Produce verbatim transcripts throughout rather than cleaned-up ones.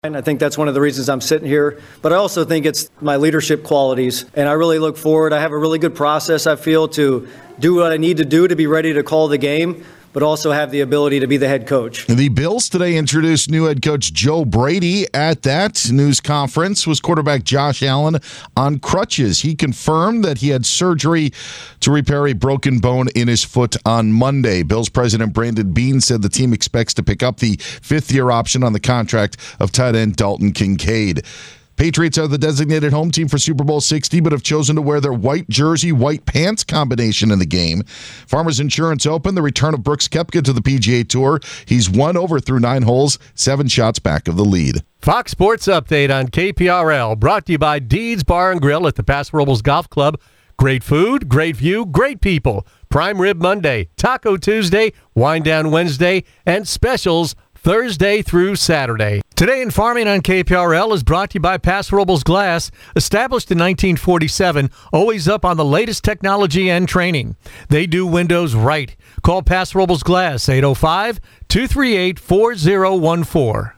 And I think that's one of the reasons I'm sitting here. But I also think it's my leadership qualities. And I really look forward. I have a really good process, I feel, to do what I need to do to be ready to call the game, but also have the ability to be the head coach. The Bills today introduced new head coach Joe Brady. At that news conference was quarterback Josh Allen on crutches. He confirmed that he had surgery to repair a broken bone in his foot on Monday. Bills president Brandon Beane said the team expects to pick up the fifth-year option on the contract of tight end Dalton Kincaid. Patriots are the designated home team for Super Bowl sixty, but have chosen to wear their white jersey, white pants combination in the game. Farmers Insurance Open, the return of Brooks Koepka to the P G A Tour. He's won over through nine holes, seven shots back of the lead. Fox Sports Update on K P R L, brought to you by Deeds Bar and Grill at the Paso Robles Golf Club. Great food, great view, great people. Prime Rib Monday, Taco Tuesday, Wind Down Wednesday, and specials Thursday through Saturday. Today in Farming on K P R L is brought to you by Paso Robles Glass, established in nineteen forty-seven, always up on the latest technology and training. They do windows right. Call Paso Robles Glass, eight oh five, two three eight, four oh one four.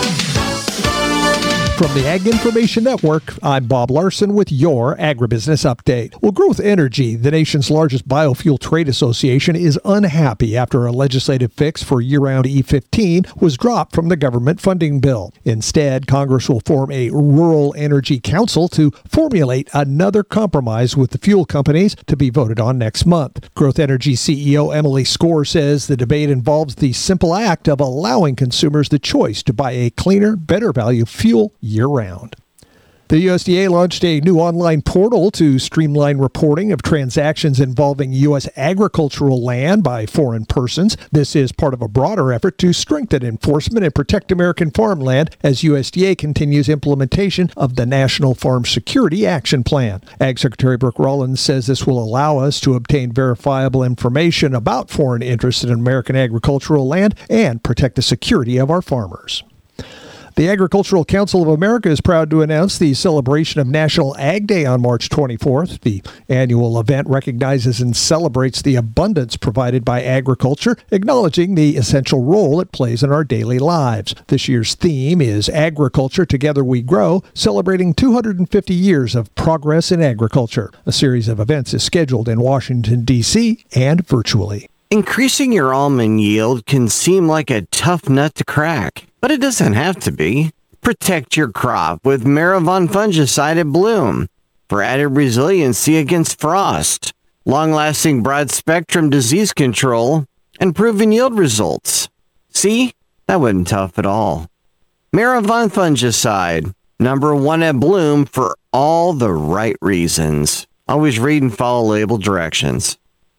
From the Ag Information Network, I'm Bob Larson with your Agribusiness Update. Well, Growth Energy, the nation's largest biofuel trade association, is unhappy after a legislative fix for year-round E fifteen was dropped from the government funding bill. Instead, Congress will form a Rural Energy Council to formulate another compromise with the fuel companies to be voted on next month. Growth Energy C E O Emily Score says the debate involves the simple act of allowing consumers the choice to buy a cleaner, better value fuel year-round. The U S D A launched a new online portal to streamline reporting of transactions involving U S agricultural land by foreign persons. This is part of a broader effort to strengthen enforcement and protect American farmland as U S D A continues implementation of the National Farm Security Action Plan. Ag Secretary Brooke Rollins says this will allow us to obtain verifiable information about foreign interests in American agricultural land and protect the security of our farmers. The Agricultural Council of America is proud to announce the celebration of National Ag Day on March twenty-fourth. The annual event recognizes and celebrates the abundance provided by agriculture, acknowledging the essential role it plays in our daily lives. This year's theme is Agriculture Together We Grow, celebrating two hundred fifty years of progress in agriculture. A series of events is scheduled in Washington, D C and virtually. Increasing your almond yield can seem like a tough nut to crack, but it doesn't have to be. Protect your crop with Maravon fungicide at Bloom for added resiliency against frost, long-lasting broad-spectrum disease control, and proven yield results. See? That wasn't tough at all. Maravon fungicide, number one at Bloom for all the right reasons. Always read and follow label directions.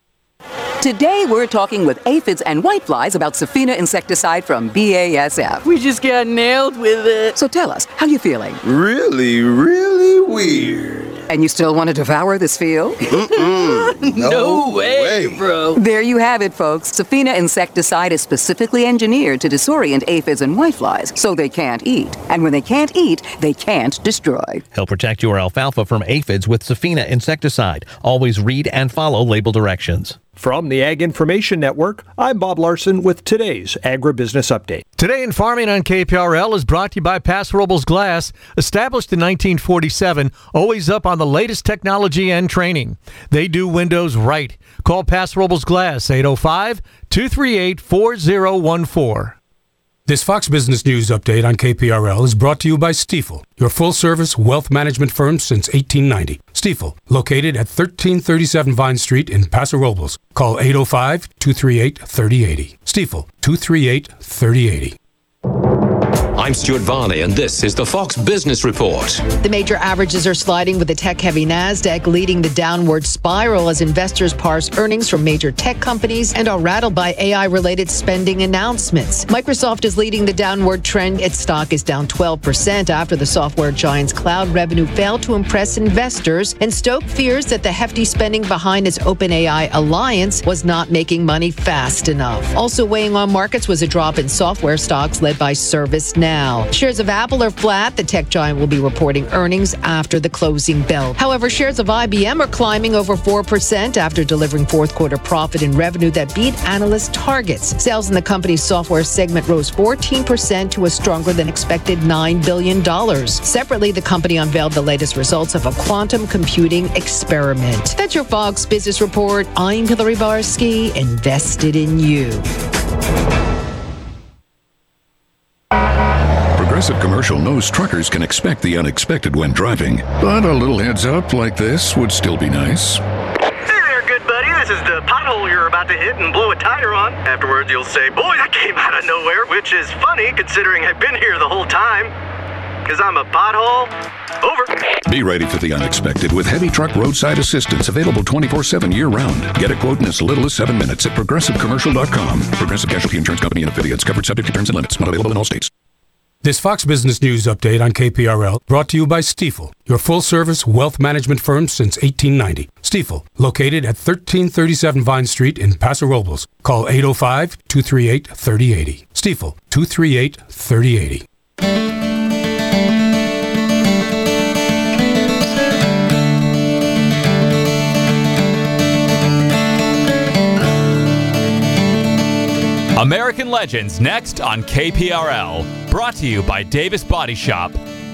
Today, we're talking with aphids and whiteflies about Safina insecticide from B A S F. We just got nailed with it. So tell us, how you feeling? Really, really weird. And you still want to devour this field? Mm-mm. No, no way, way, bro. There you have it, folks. Safina insecticide is specifically engineered to disorient aphids and whiteflies, so they can't eat. And when they can't eat, they can't destroy. Help protect your alfalfa from aphids with Safina insecticide. Always read and follow label directions. From the Ag Information Network, I'm Bob Larson with today's Agribusiness Update. Today in Farming on K P R L is brought to you by Paso Robles Glass, established in nineteen forty-seven, always up on the latest technology and training. They do windows right. Call Paso Robles Glass, eight oh five, two three eight, four oh one four. This Fox Business News update on K P R L is brought to you by Stifel, your full-service wealth management firm since eighteen ninety. Stifel, located at thirteen thirty-seven Vine Street in Paso Robles. Call eight oh five, two three eight, three oh eight oh. Stifel, two three eight, three oh eight oh. I'm Stuart Varney, and this is the Fox Business Report. The major averages are sliding with the tech-heavy NASDAQ leading the downward spiral as investors parse earnings from major tech companies and are rattled by A I-related spending announcements. Microsoft is leading the downward trend. Its stock is down twelve percent after the software giant's cloud revenue failed to impress investors, and Stoke fears that the hefty spending behind its OpenAI alliance was not making money fast enough. Also weighing on markets was a drop in software stocks led by ServiceNow. now. Shares of Apple are flat. The tech giant will be reporting earnings after the closing bell. However, shares of I B M are climbing over four percent after delivering fourth quarter profit and revenue that beat analyst targets. Sales in the company's software segment rose fourteen percent to a stronger than expected nine billion dollars. Separately, the company unveiled the latest results of a quantum computing experiment. That's your Fox Business Report. I'm Hillary Barsky, invested in you. Progressive Commercial knows truckers can expect the unexpected when driving, but a little heads up like this would still be nice. Hey there, good buddy. This is the pothole you're about to hit and blow a tire on. Afterwards, you'll say, boy, that came out of nowhere, which is funny considering I've been here the whole time. Because I'm a pothole. Over. Be ready for the unexpected with heavy truck roadside assistance available twenty-four seven year-round. Get a quote in as little as seven minutes at progressive commercial dot com. Progressive Casualty Insurance Company and affiliates. Covered subject to terms and limits. Not available in all states. This Fox Business News update on K P R L brought to you by Stifel, your full-service wealth management firm since eighteen ninety. Stifel, located at thirteen thirty-seven Vine Street in Paso Robles. Call eight oh five, two three eight, three oh eight oh. Stifel, two three eight, three oh eight oh. American Legends next on K P R L. Brought to you by Davis Body Shop.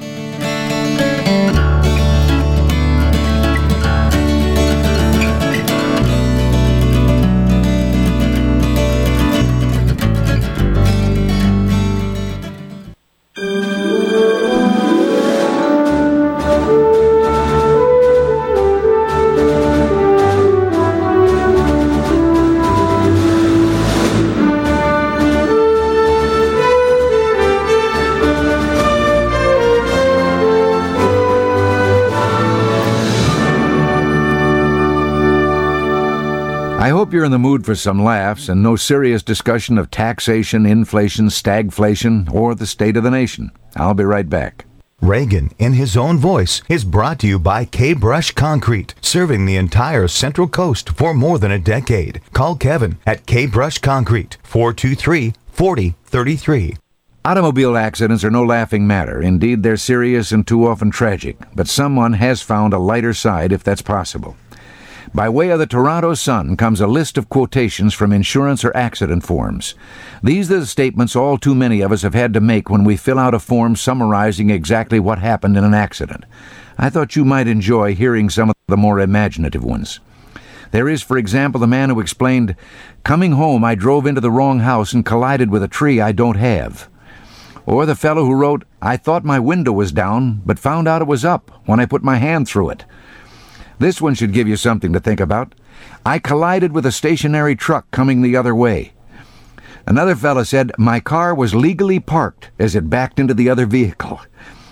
I hope you're in the mood for some laughs and no serious discussion of taxation, inflation, stagflation, or the state of the nation. I'll be right back. Reagan, in his own voice, is brought to you by K-Brush Concrete, serving the entire Central Coast for more than a decade. Call Kevin at K-Brush Concrete, four two three, four oh three three. Automobile accidents are no laughing matter. Indeed, they're serious and too often tragic. But someone has found a lighter side if that's possible. By way of the Toronto Sun comes a list of quotations from insurance or accident forms. These are the statements all too many of us have had to make when we fill out a form summarizing exactly what happened in an accident. I thought you might enjoy hearing some of the more imaginative ones. There is, for example, the man who explained, "Coming home, I drove into the wrong house and collided with a tree I don't have." Or the fellow who wrote, "I thought my window was down, but found out it was up when I put my hand through it." This one should give you something to think about. "I collided with a stationary truck coming the other way." Another fellow said, "My car was legally parked as it backed into the other vehicle."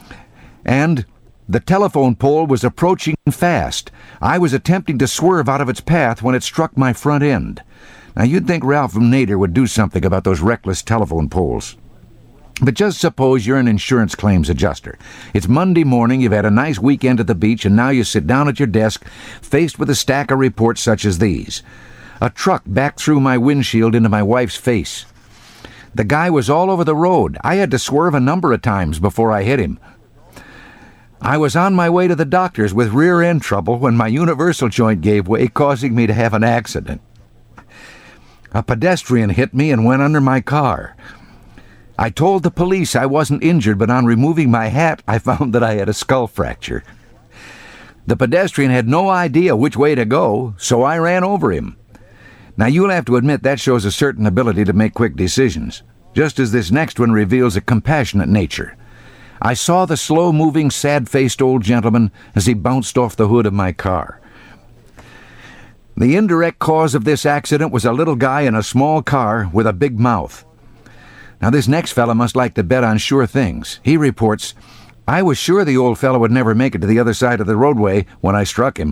And, "The telephone pole was approaching fast. I was attempting to swerve out of its path when it struck my front end." Now, you'd think Ralph from Nader would do something about those reckless telephone poles. But just suppose you're an insurance claims adjuster. It's Monday morning, you've had a nice weekend at the beach, and now you sit down at your desk, faced with a stack of reports such as these. "A truck backed through my windshield into my wife's face. The guy was all over the road. I had to swerve a number of times before I hit him. I was on my way to the doctor's with rear end trouble when my universal joint gave way, causing me to have an accident. A pedestrian hit me and went under my car. I told the police I wasn't injured, but on removing my hat, I found that I had a skull fracture. The pedestrian had no idea which way to go, so I ran over him." Now, you'll have to admit that shows a certain ability to make quick decisions, just as this next one reveals a compassionate nature. "I saw the slow-moving, sad-faced old gentleman as he bounced off the hood of my car. The indirect cause of this accident was a little guy in a small car with a big mouth." Now, this next fella must like to bet on sure things. He reports, "I was sure the old fellow would never make it to the other side of the roadway when I struck him."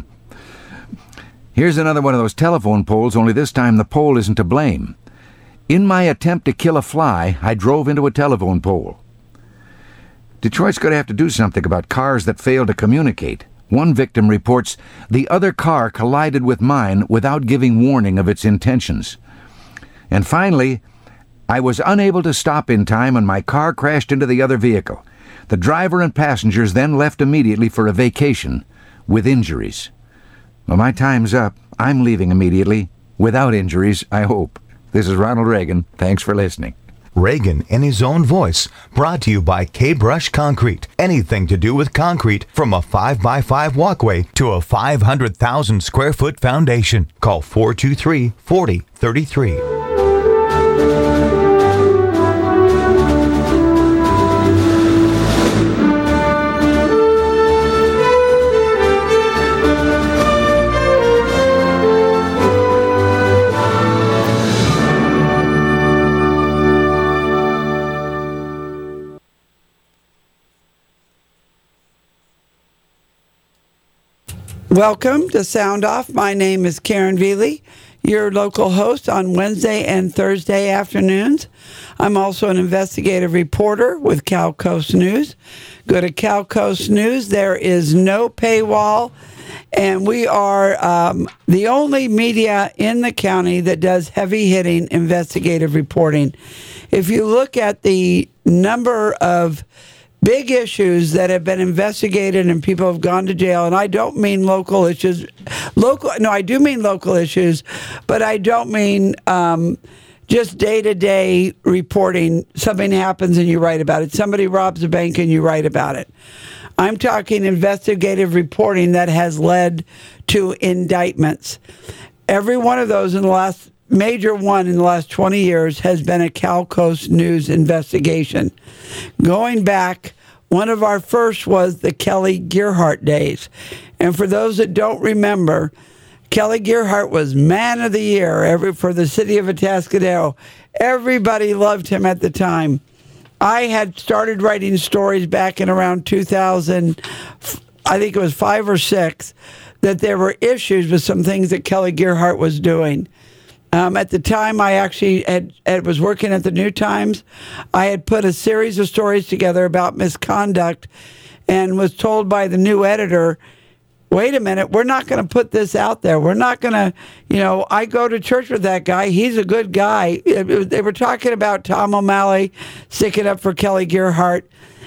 Here's another one of those telephone poles, only this time the pole isn't to blame. "In my attempt to kill a fly, I drove into a telephone pole." Detroit's going to have to do something about cars that fail to communicate. One victim reports, "The other car collided with mine without giving warning of its intentions." And finally, I was unable to stop in time and my car crashed into the other vehicle. The driver and passengers then left immediately for a vacation with injuries. Well, my time's up. I'm leaving immediately without injuries, I hope. This is Ronald Reagan. Thanks for listening. Reagan in his own voice, brought to you by K-Brush Concrete. Anything to do with concrete, from a five by five walkway to a five hundred thousand square foot foundation. Call four two three, four zero three three. Welcome to Sound Off. My name is Karen Veely, your local host on Wednesday and Thursday afternoons. I'm also an investigative reporter with Cal Coast News. Go to Cal Coast News. There is no paywall, and we are um, the only media in the county that does heavy-hitting investigative reporting. If you look at the number of big issues that have been investigated and people have gone to jail, and I don't mean local issues. Local, no, I do mean local issues, but I don't mean um, just day-to-day reporting. Something happens and you write about it. Somebody robs a bank and you write about it. I'm talking investigative reporting that has led to indictments. Every one of those in the last major one in the last twenty years has been a Cal Coast News investigation. Going back, one of our first was the Kelly Gearhart days. And for those that don't remember, Kelly Gearhart was Man of the Year every, for the city of Atascadero. Everybody loved him at the time. I had started writing stories back in around two thousand, I think it was five or six, that there were issues with some things that Kelly Gearhart was doing. Um, at the time, I actually had, had was working at the New Times. I had put a series of stories together about misconduct and was told by the new editor, wait a minute, we're not going to put this out there. We're not going to, you know, I go to church with that guy. He's a good guy. It, it, they were talking about Tom O'Malley sticking up for Kelly Gearhart,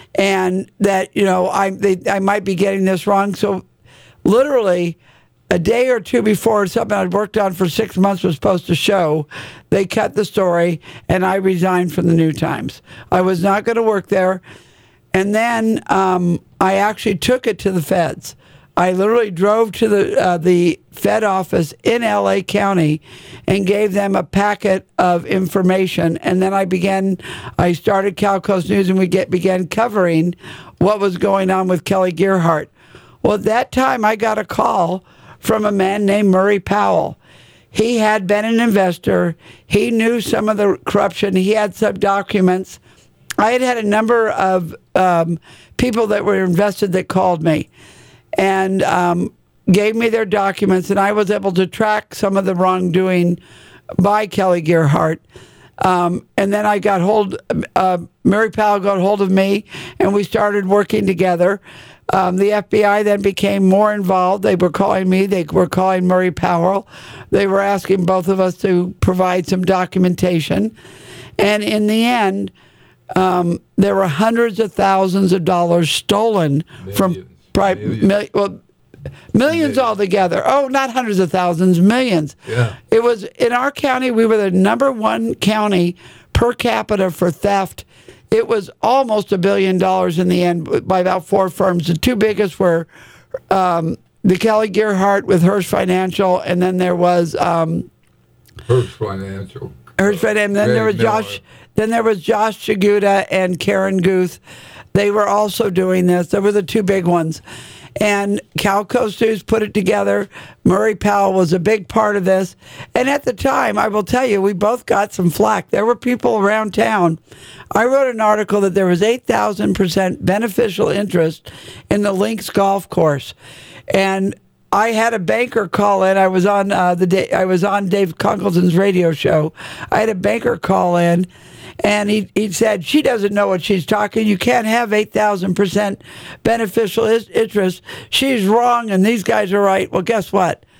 and that, you know, I, they, I might be getting this wrong. So literally a day or two before something I'd worked on for six months was supposed to show, they cut the story, and I resigned from the New Times. I was not going to work there. And then um, I actually took it to the feds. I literally drove to the uh, the Fed office in L A County and gave them a packet of information. And then I began, I started Cal Coast News, and we get began covering what was going on with Kelly Gearhart. Well, at that time, I got a call from a man named Murray Powell. He had been an investor. He knew some of the corruption. He had some documents. I had had a number of um, people that were invested that called me and um, gave me their documents, and I was able to track some of the wrongdoing by Kelly Gearhart. Um, and then I got hold, uh, Murray Powell got hold of me, and we started working together. Um, the F B I then became more involved. They were calling me. They were calling Murray Powell. They were asking both of us to provide some documentation. And in the end, um, there were hundreds of thousands of dollars stolen millions. from private, millions. Mil- well, millions, millions altogether. Oh, not hundreds of thousands, millions. Yeah. It was in our county. We were the number one county per capita for theft. It was almost a billion dollars in the end by about four firms. The two biggest were um, the Kelly Gearhart with Hearst Financial, and then there was um, Hearst Financial. Hearst Financial. And then Greg there was Miller. Josh. Then there was Josh Chiguta and Karen Guth. They were also doing this. They were the two big ones. And Cal Coast News put it together. Murray Powell was a big part of this. And at the time, I will tell you, we both got some flack. There were people around town. I wrote an article that there was eight thousand percent beneficial interest in the Links golf course. And I had a banker call in. I was on uh, the day, I was on Dave Conkleton's radio show. I had a banker call in. And he, he said, she doesn't know what she's talking. You can't have eight thousand percent beneficial interest. She's wrong, and these guys are right. Well, guess what?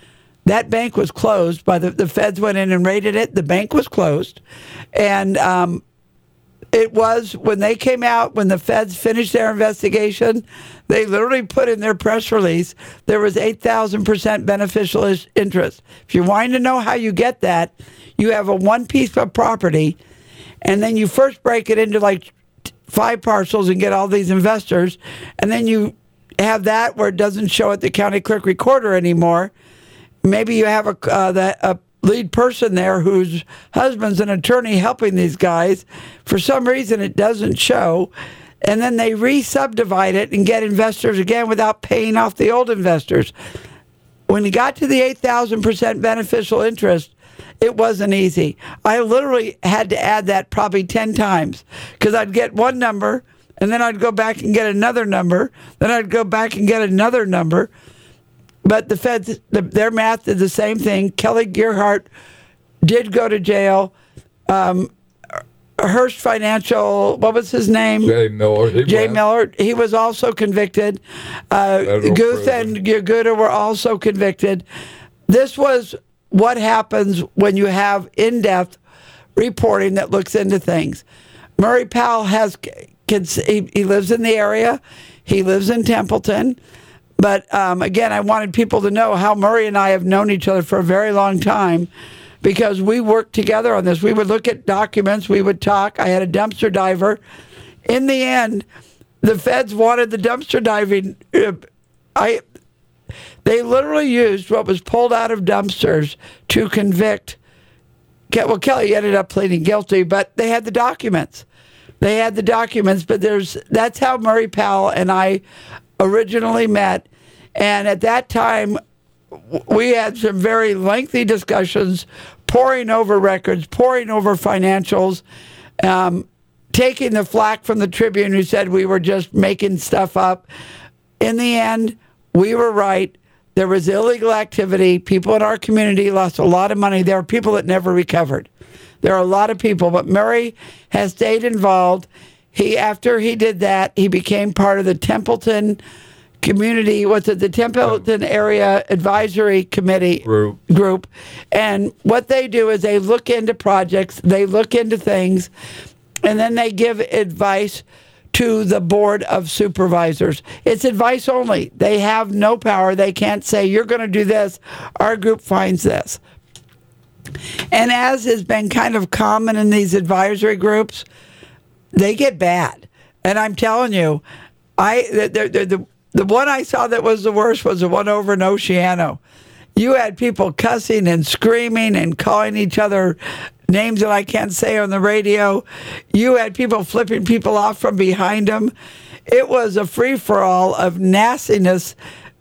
that bank was closed by the, the feds went in and raided it. The bank was closed. And um, it was when they came out, when the feds finished their investigation, they literally put in their press release, there was eight thousand percent beneficial is- interest. If you're wanting to know how you get that, you have a one piece of property, and then you first break it into like five parcels and get all these investors, and then you have that where it doesn't show at the county clerk recorder anymore. Maybe you have a, uh, that, a lead person there whose husband's an attorney helping these guys. For some reason, it doesn't show. And then they re-subdivide it and get investors again without paying off the old investors. When you got to the eight thousand percent beneficial interest, it wasn't easy. I literally had to add that probably ten times because I'd get one number, and then I'd go back and get another number, then I'd go back and get another number. But the feds, the, their math did the same thing. Kelly Gearhart did go to jail. Um, Hearst Financial, what was his name? Jay Miller. He Jay went. Miller. He was also convicted. Uh, Federal Guth prison. and Yaguda were also convicted. This was what happens when you have in-depth reporting that looks into things. Murray Powell has kids. He, he lives in the area. He lives in Templeton. But um, again, I wanted people to know how Murray and I have known each other for a very long time because we worked together on this. We would look at documents. We would talk. I had a dumpster diver. In the end, the feds wanted the dumpster diving. Uh, I, they literally used what was pulled out of dumpsters to convict. Well, Kelly ended up pleading guilty, but they had the documents. They had the documents, but there's that's how Murray Powell and I originally met. And at that time, we had some very lengthy discussions, poring over records, poring over financials, um, taking the flack from the Tribune who said we were just making stuff up. In the end, we were right. There was illegal activity. People in our community lost a lot of money. There are people that never recovered. There are a lot of people, but Murray has stayed involved. He, after he did that, he became part of the Templeton community, what's it, the Templeton Area Advisory Committee Group. group. And what they do is they look into projects, they look into things, and then they give advice to the Board of Supervisors. It's advice only. They have no power. They can't say, you're going to do this. Our group finds this. And as has been kind of common in these advisory groups, they get bad. And I'm telling you, I the, the, the, the one I saw that was the worst was the one over in Oceano. You had people cussing and screaming and calling each other names that I can't say on the radio. You had people flipping people off from behind them. It was a free-for-all of nastiness.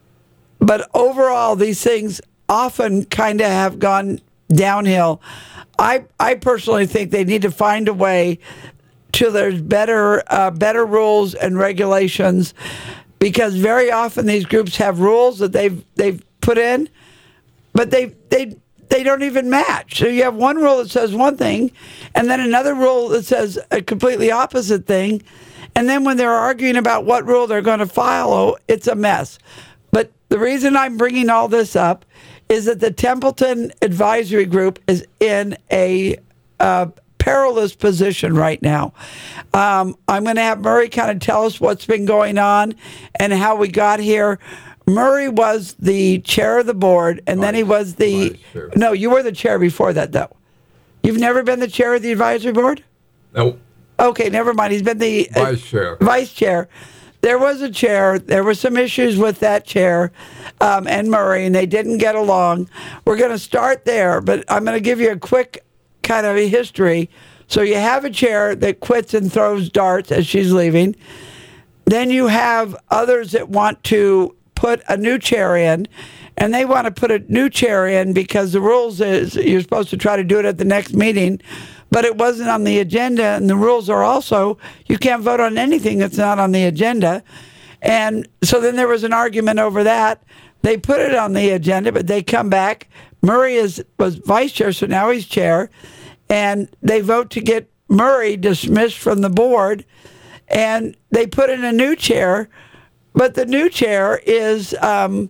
But overall, these things often kind of have gone downhill. I I personally think they need to find a way till there's better uh, better rules and regulations, because very often these groups have rules that they've they've put in, but they they they don't even match. So you have one rule that says one thing, and then another rule that says a completely opposite thing, and then when they're arguing about what rule they're going to follow, it's a mess. But the reason I'm bringing all this up is that the Templeton Advisory Group is in a uh, perilous position right now. Um, I'm going to have Murray kind of tell us what's been going on and how we got here. Murray was the chair of the board, and then he was the... No, you were the chair before that, though. You've never been the chair of the advisory board? Nope. Okay, never mind. He's been the... Uh, Vice chair. Vice chair. There was a chair. There were some issues with that chair um, and Murray, and they didn't get along. We're going to start there, but I'm going to give you a quick kind of a history. So you have a chair that quits and throws darts as she's leaving. Then you have others that want to put a new chair in, and they want to put a new chair in because the rules is you're supposed to try to do it at the next meeting, but it wasn't on the agenda, and the rules are also you can't vote on anything that's not on the agenda. And so then there was an argument over that. They put it on the agenda, but they come back. Murray is was vice chair, so now he's chair, and they vote to get Murray dismissed from the board, and they put in a new chair, but the new chair is um,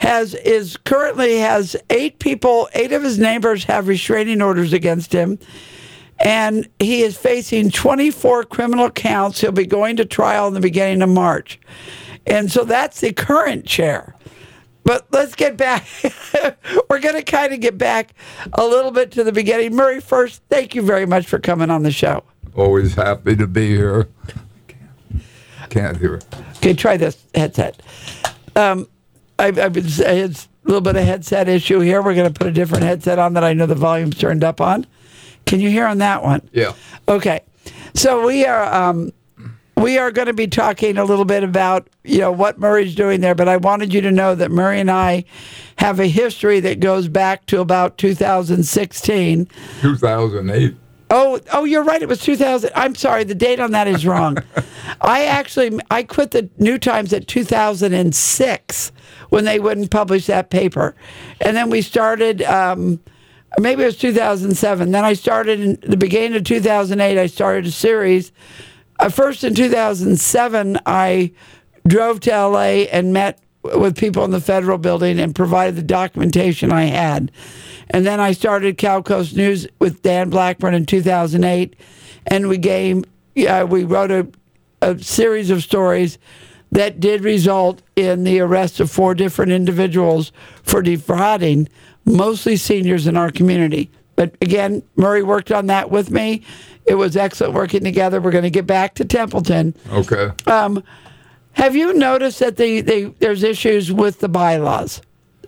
has is currently has eight people, eight of his neighbors have restraining orders against him, and he is facing twenty-four criminal counts. He'll be going to trial in the beginning of March, and so that's the current chair. But let's get back. We're going to kind of get back a little bit to the beginning. Murray, first, thank you very much for coming on the show. Always happy to be here. Can't hear it. Okay, try this headset. Um, I've, I've been it's a little bit of headset issue here. We're going to put a different headset on that I know the volume's turned up on. Can you hear on that one? Yeah. Okay. So we are um, we are going to be talking a little bit about, you know, what Murray's doing there, but I wanted you to know that Murray and I have a history that goes back to about two thousand sixteen. two thousand eight. Oh, oh, you're right. It was two thousand. I'm sorry. The date on that is wrong. I actually, I quit the New Times at two thousand six when they wouldn't publish that paper. And then we started, um, maybe it was two thousand seven. Then I started in the beginning of two thousand eight, I started a series. Uh, first in two thousand seven, I drove to L A and met with people in the federal building and provided the documentation I had. And then I started Cal Coast News with Dan Blackburn in two thousand eight, and we gave, uh, we wrote a, a series of stories that did result in the arrest of four different individuals for defrauding, mostly seniors in our community. But again, Murray worked on that with me. It was excellent working together. We're going to get back to Templeton. Okay. Um, have you noticed that the, the, there's issues with the bylaws?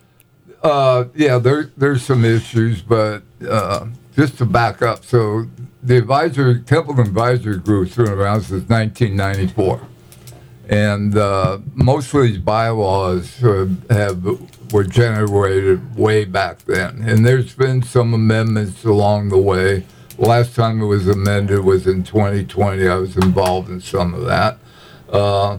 Uh, yeah, there, there's some issues, but uh, just to back up, so the advisory, Templeton Advisory Group's been around since nineteen ninety-four. And uh, most of these bylaws uh, have were generated way back then. And there's been some amendments along the way. Last time it was amended was in twenty twenty. I was involved in some of that. Uh,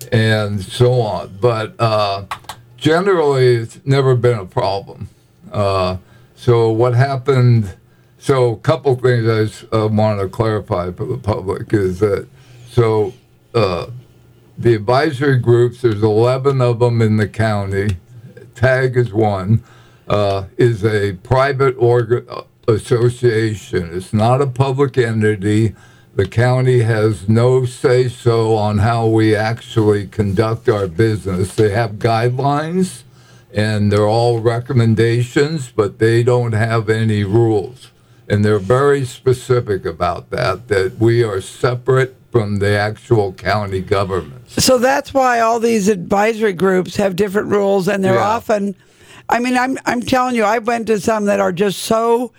and so on. But uh, generally, it's never been a problem. Uh, so what happened, so a couple things I just, uh, want to clarify for the public is that, so uh, the advisory groups, there's eleven of them in the county. TAG is one, uh, is a private organ association. It's not a public entity. The county has no say-so on how we actually conduct our business. They have guidelines, and they're all recommendations, but they don't have any rules. And they're very specific about that, that we are separate from the actual county government. So that's why all these advisory groups have different rules, and they're Yeah. often, I mean, I'm I'm telling you, I went to some that are just so,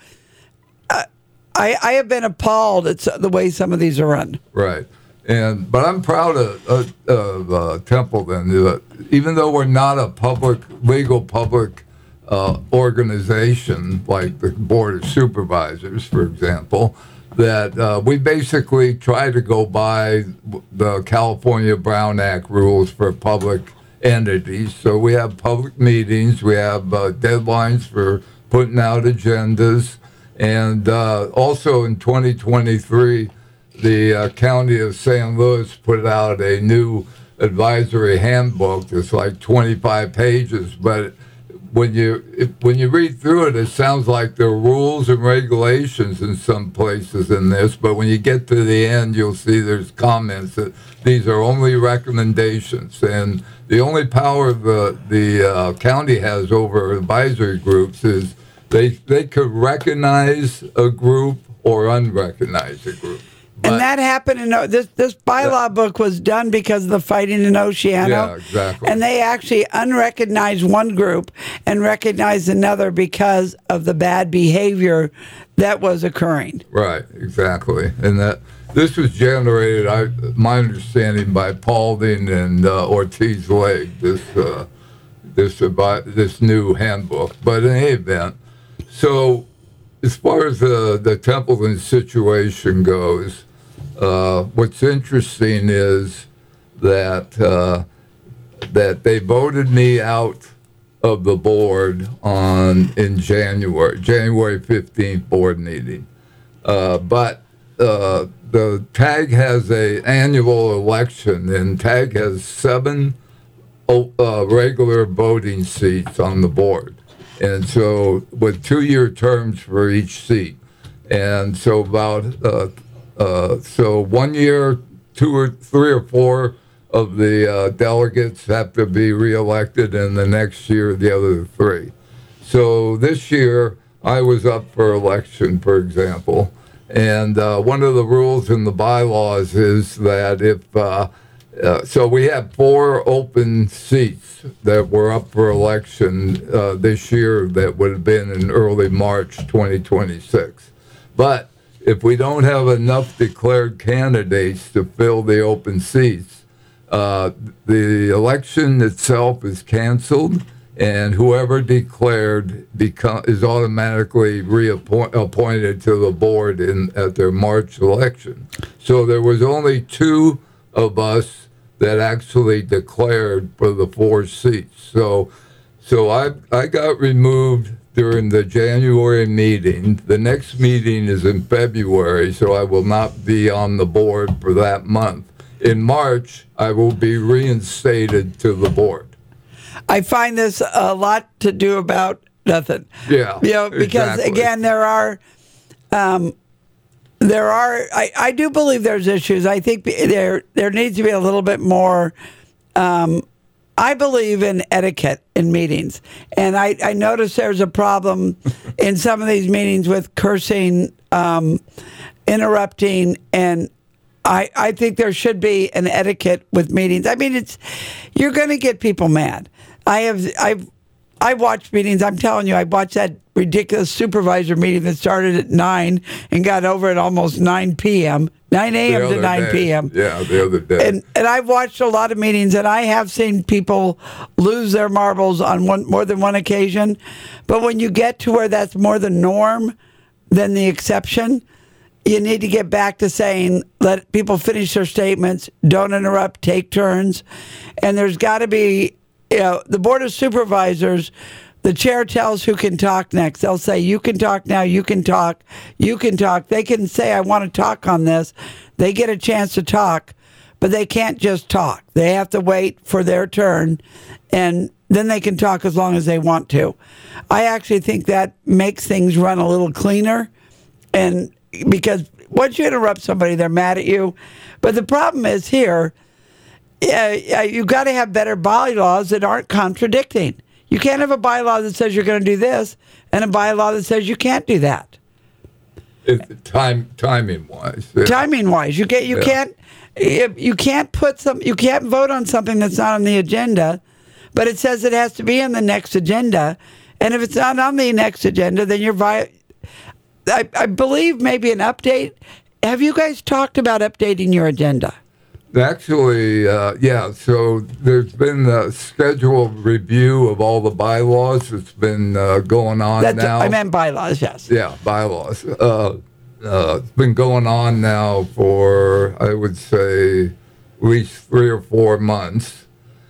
uh, I, I have been appalled at the way some of these are run. Right. And but I'm proud of, of, of uh, Templeton. Uh, even though we're not a public, legal public uh, organization like the Board of Supervisors, for example, that uh, we basically try to go by the California Brown Act rules for public entities. So we have public meetings, we have uh, deadlines for putting out agendas, and uh, also in twenty twenty-three, the uh, County of Saint Louis put out a new advisory handbook that's like twenty-five pages, but when you if, when you read through it, it sounds like there are rules and regulations in some places in this, but when you get to the end, you'll see there's comments that these are only recommendations, and the only power the the uh, county has over advisory groups is they they could recognize a group or unrecognize a group. And that happened in this this bylaw book was done because of the fighting in Oceano. Yeah, exactly. And they actually unrecognized one group and recognized another because of the bad behavior that was occurring. Right, exactly. And that this was generated, I my understanding, by Paulding and uh, Ortiz Lake. This uh, this uh, this new handbook. But in any event, so as far as the the Templeton situation goes. Uh, what's interesting is that uh, that they voted me out of the board on in January, January fifteenth board meeting. Uh, but uh, the TAG has a annual election, and TAG has seven uh, regular voting seats on the board. And so with two-year terms for each seat. And so about, uh, uh, so one year, two or three or four of the uh, delegates have to be reelected, and the next year, the other three. So this year, I was up for election, for example. And uh, one of the rules in the bylaws is that if, uh, uh, so we have four open seats that were up for election uh, this year that would have been in early March twenty twenty-six. But if we don't have enough declared candidates to fill the open seats, uh, the election itself is canceled, and whoever declared become, is automatically reappointed to the board in at their March election. So there was only two of us that actually declared for the four seats. So, so I I got removed during the January meeting. The next meeting is in February, so I will not be on the board for that month. In March, I will be reinstated to the board. I find this a lot to do about nothing. Yeah, you know, because exactly. again, there are, um, there are. I, I do believe there's issues. I think there there needs to be a little bit more. Um, I believe in etiquette in meetings, and I I notice there's a problem in some of these meetings with cursing, um, interrupting, and. I, I think there should be an etiquette with meetings. I mean, it's you're going to get people mad. I have I've I watched meetings. I'm telling you, I watched that ridiculous supervisor meeting that started at nine and got over at almost nine p.m. nine a.m. to nine p.m. Yeah, the other day. And and I've watched a lot of meetings, and I have seen people lose their marbles on one more than one occasion. But when you get to where that's more the norm than the exception, you need to get back to saying, let people finish their statements, don't interrupt, take turns. And there's got to be, you know, the Board of Supervisors, the chair tells who can talk next. They'll say, you can talk now, you can talk, you can talk. They can say, I want to talk on this. They get a chance to talk, but they can't just talk. They have to wait for their turn, and then they can talk as long as they want to. I actually think that makes things run a little cleaner, and because once you interrupt somebody, they're mad at you. But the problem is here, uh, you've got to have better bylaws that aren't contradicting. You can't have a bylaw that says you're going to do this and a bylaw that says you can't do that. It, time timing wise. Yeah. Timing wise, you get you Yeah. can't you can't put some you can't vote on something that's not on the agenda, but it says it has to be on the next agenda. And if it's not on the next agenda, then you're vi- I, I believe maybe an update. Have you guys talked about updating your agenda? Actually, uh, yeah. So there's been a scheduled review of all the bylaws. It's been uh, going on That's, now. I meant bylaws, yes. Yeah, bylaws. Uh, uh, it's been going on now for, I would say, at least three or four months.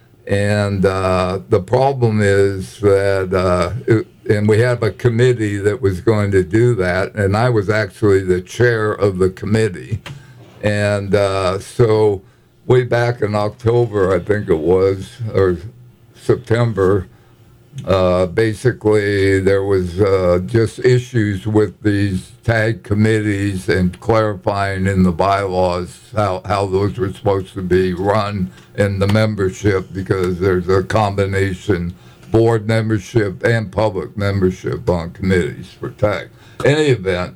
And uh, the problem is that, uh, it, and we have a committee that was going to do that, and I was actually the chair of the committee. And uh, so way back in October, I think it was, or September, uh, basically there was uh, just issues with these tag committees and clarifying in the bylaws how, how those were supposed to be run in the membership, because there's a combination board membership and public membership on committees for tag. Any event,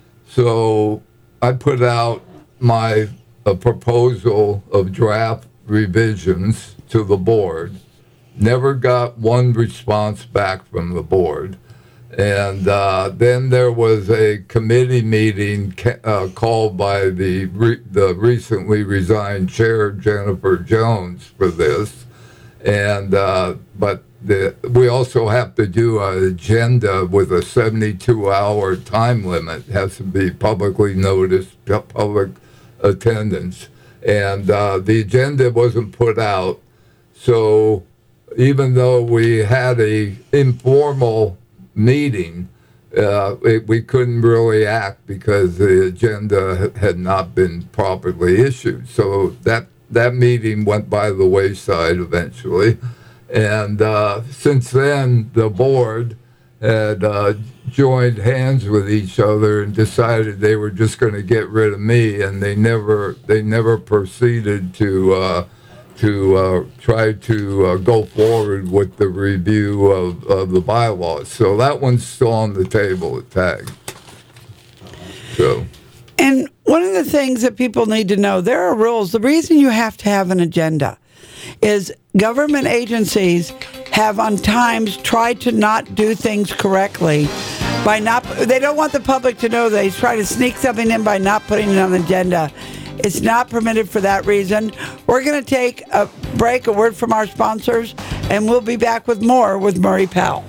so I put out my a proposal of draft revisions to the board. Never got one response back from the board. And uh, then there was a committee meeting ca- uh, called by the re- the recently resigned chair, Jennifer Jones, for this. And uh, but the, we also have to do an agenda with a seventy-two hour time limit. It has to be publicly noticed, public attendance, and uh, the agenda wasn't put out. So even though we had a informal meeting, uh, it, we couldn't really act because the agenda had not been properly issued. So that that meeting went by the wayside eventually. And uh, since then, the board had uh, joined hands with each other and decided they were just going to get rid of me, and they never they never proceeded to uh, to uh, try to uh, go forward with the review of, of the bylaws. So that one's still on the table at TAG. So. And one of the things that people need to know, there are rules. The reason you have to have an agenda is government agencies have on times tried to not do things correctly by not, they don't want the public to know. They try to sneak something in by not putting it on the agenda. It's not permitted for that reason. We're going to take a break, a word from our sponsors, and we'll be back with more with Murray Powell.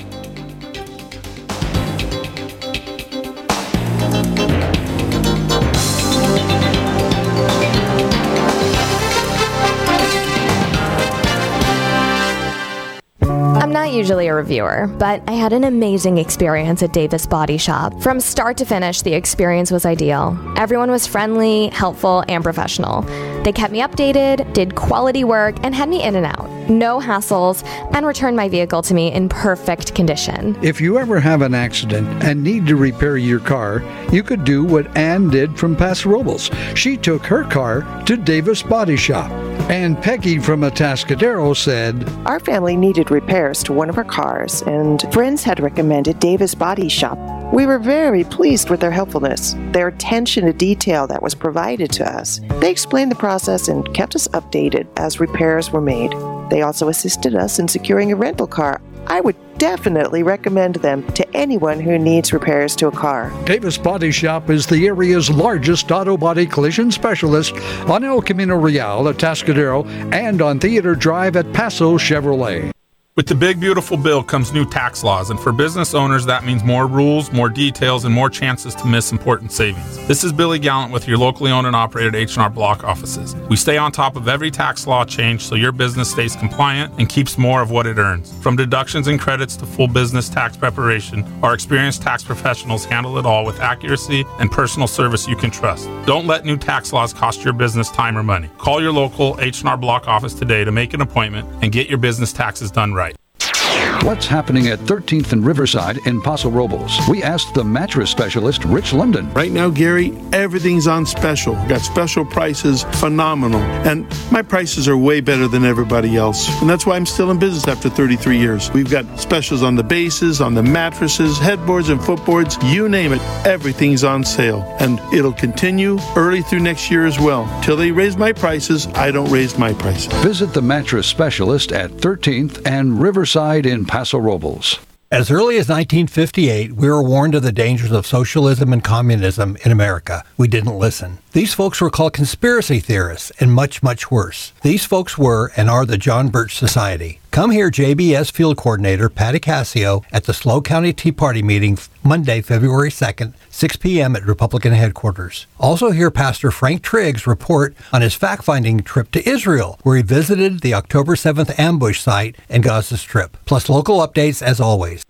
I'm not usually a reviewer, but I had an amazing experience at Davis Body Shop. From start to finish, the experience was ideal. Everyone was friendly, helpful, and professional. They kept me updated, did quality work, and had me in and out. No hassles, and returned my vehicle to me in perfect condition. If you ever have an accident and need to repair your car, you could do what Ann did from Paso Robles. She took her car to Davis Body Shop. And Peggy from Atascadero said, "Our family needed repairs to one of our cars, and friends had recommended Davis Body Shop. We were very pleased with their helpfulness, their attention to detail that was provided to us. They explained the process and kept us updated as repairs were made. They also assisted us in securing a rental car. I would definitely recommend them to anyone who needs repairs to a car." Davis Body Shop is the area's largest auto body collision specialist on El Camino Real at Atascadero and on Theater Drive at Paso Chevrolet. With the big, beautiful bill comes new tax laws, and for business owners, that means more rules, more details, and more chances to miss important savings. This is Billy Gallant with your locally owned and operated H and R Block offices. We stay on top of every tax law change so your business stays compliant and keeps more of what it earns. From deductions and credits to full business tax preparation, our experienced tax professionals handle it all with accuracy and personal service you can trust. Don't let new tax laws cost your business time or money. Call your local H and R Block office today to make an appointment and get your business taxes done right. What's happening at thirteenth and Riverside in Paso Robles? We asked the mattress specialist, Rich London. Right now, Gary, everything's on special. Got special prices, phenomenal. And my prices are way better than everybody else. And that's why I'm still in business after thirty-three years. We've got specials on the bases, on the mattresses, headboards and footboards, you name it. Everything's on sale. And it'll continue early through next year as well. Till they raise my prices, I don't raise my prices. Visit the mattress specialist at thirteenth and Riverside in Paso Robles. As early as nineteen fifty-eight, we were warned of the dangers of socialism and communism in America. We didn't listen. These folks were called conspiracy theorists, and much, much worse. These folks were and are the John Birch Society. Come hear J B S Field Coordinator Patty Cassio at the SLO County Tea Party meeting Monday, February second, six p.m. at Republican headquarters. Also hear Pastor Frank Triggs report on his fact-finding trip to Israel, where he visited the October seventh ambush site and Gaza Strip, plus local updates as always.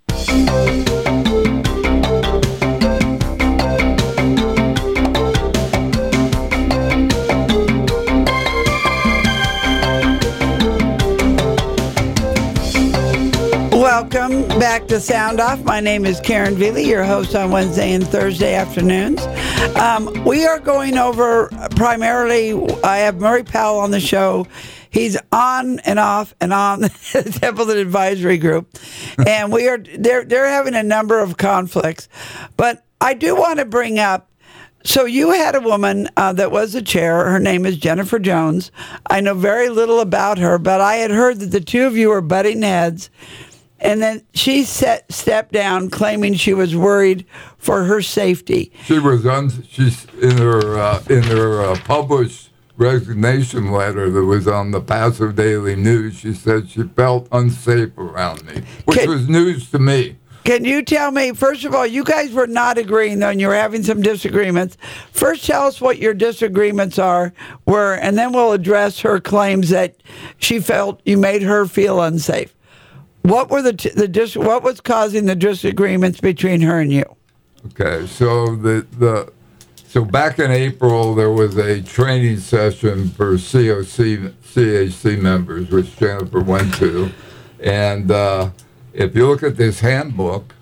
Welcome back to Sound Off. My name is Karen Veely, your host on Wednesday and Thursday afternoons. Um, we are going over primarily, I have Murray Powell on the show. He's on and off and on the Templeton Advisory Group. And we are they're they're having a number of conflicts. But I do want to bring up, so you had a woman uh, that was a chair. Her name is Jennifer Jones. I know very little about her, but I had heard that the two of you were butting heads. And then she set, stepped down, claiming she was worried for her safety. She was un, she's in her uh, in her uh, published resignation letter that was on the Paso Daily News. She said she felt unsafe around me, which can, was news to me. Can you tell me, first of all, you guys were not agreeing, though, and you were having some disagreements. First, tell us what your disagreements are, were, and then we'll address her claims that she felt you made her feel unsafe. What were the t- the dis- what was causing the disagreements between her and you? Okay, so the the So back in April, there was a training session for C O C, C H C members, which Jennifer went to. And uh, if you look at this handbook,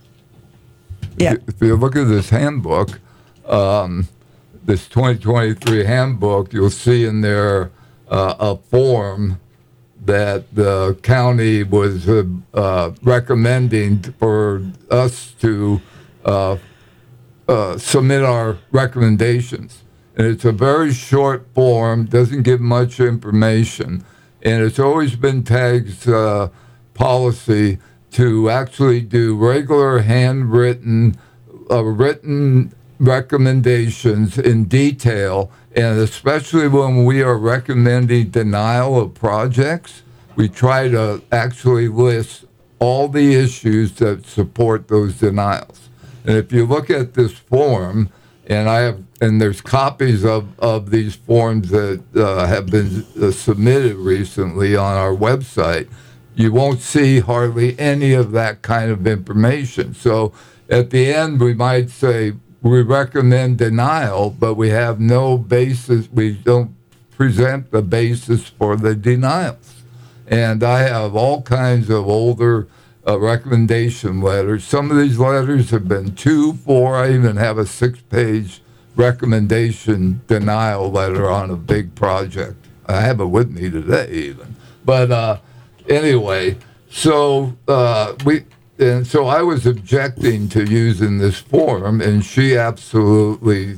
yeah. if you look at this handbook, um, this twenty twenty-three handbook, you'll see in there uh, a form that the county was uh, uh, recommending for us to uh, uh, submit our recommendations. And it's a very short form, doesn't give much information, and it's always been TAG's uh, policy to actually do regular handwritten, uh, written recommendations in detail, and especially when we are recommending denial of projects, we try to actually list all the issues that support those denials. And if you look at this form, and I have, and there's copies of, of these forms that uh, have been uh, submitted recently on our website, you won't see hardly any of that kind of information. So at the end, we might say, we recommend denial, but we have no basis. We don't present the basis for the denials. And I have all kinds of older uh, recommendation letters. Some of these letters have been two, four. I even have a six-page recommendation denial letter on a big project. I have it with me today, even. But uh, anyway, so uh, we. And so I was objecting to using this form, and she absolutely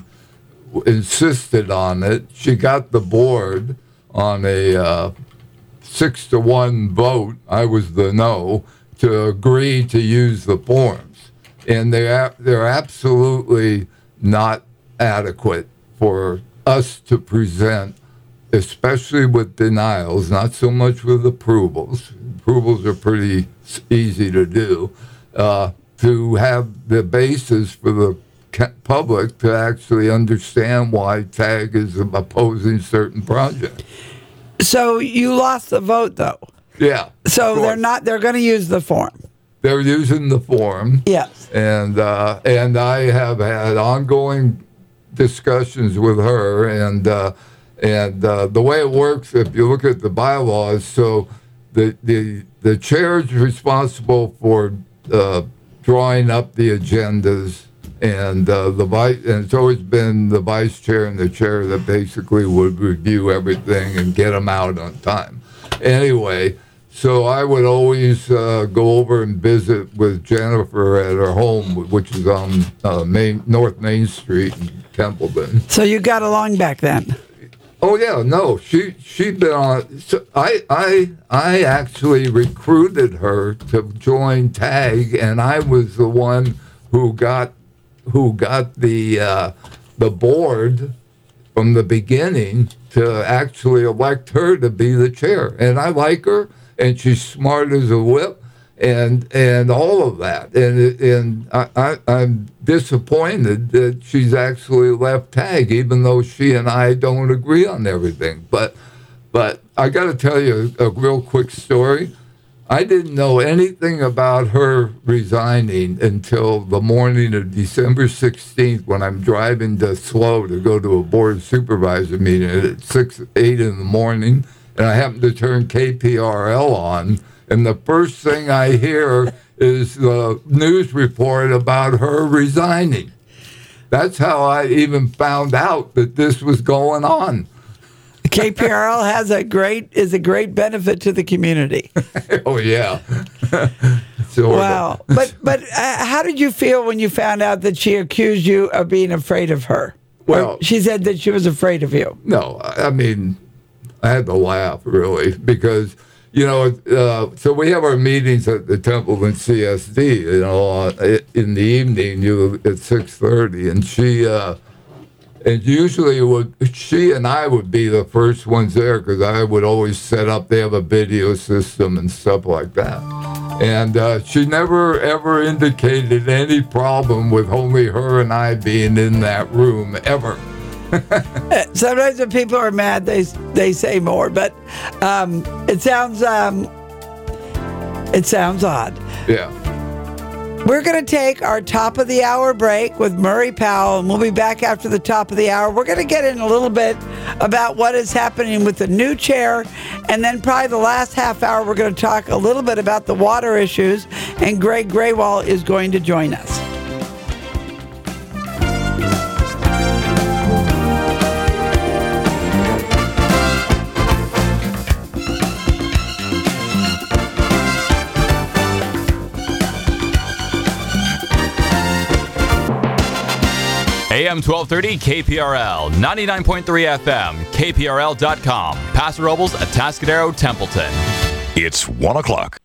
insisted on it. She got the board on a uh, six to one vote, I was the no, to agree to use the forms. And they're, they're absolutely not adequate for us to present, especially with denials, not so much with approvals. Approvals are pretty easy to do, uh, to have the basis for the ca- public to actually understand why TAG is opposing certain projects. So you lost the vote, though. Yeah. So they're not. They're going to use the form. They're using the form. Yes. And uh, and I have had ongoing discussions with her, and uh, and uh, the way it works, if you look at the bylaws, so. The, the the chair is responsible for uh, drawing up the agendas, and uh, the vice, and it's always been the vice chair and the chair that basically would review everything and get them out on time. Anyway, so I would always uh, go over and visit with Jennifer at her home, which is on uh, Main, North Main Street in Templeton. So you got along back then? Oh yeah, no, she she'd been on. So I I I actually recruited her to join TAG, and I was the one who got who got the uh, the board from the beginning to actually elect her to be the chair. And I like her, and she's smart as a whip, and and all of that. And and I, I, I'm disappointed that she's actually left TAG, even though she and I don't agree on everything. But but I got to tell you a, a real quick story. I didn't know anything about her resigning until the morning of December sixteenth when I'm driving to SLO to go to a board of supervisor meeting at six, eight in the morning, and I happen to turn K P R L on, and the first thing I hear is the news report about her resigning. That's how I even found out that this was going on. K P R L has a great is a great benefit to the community. Oh yeah. So wow. But but uh, how did you feel when you found out that she accused you of being afraid of her? Well, or she said that she was afraid of you. No, I mean, I had to laugh really because. You know, uh, so we have our meetings at the Templeton C S D, you know, uh, in the evening, you at six thirty, and she, uh, and usually would she and I would be the first ones there because I would always set up. They have a video system and stuff like that, and uh, she never ever indicated any problem with only her and I being in that room ever. Sometimes when people are mad, they they say more, but um, it sounds um, it sounds odd. Yeah. We're going to take our top of the hour break with Murray Powell, and we'll be back after the top of the hour. We're going to get in a little bit about what is happening with the new chair, and then probably the last half hour, we're going to talk a little bit about the water issues, and Greg Graywall is going to join us. A M twelve thirty K P R L, ninety-nine point three F M, K P R L dot com, Paso Robles, Atascadero, Templeton. It's one o'clock.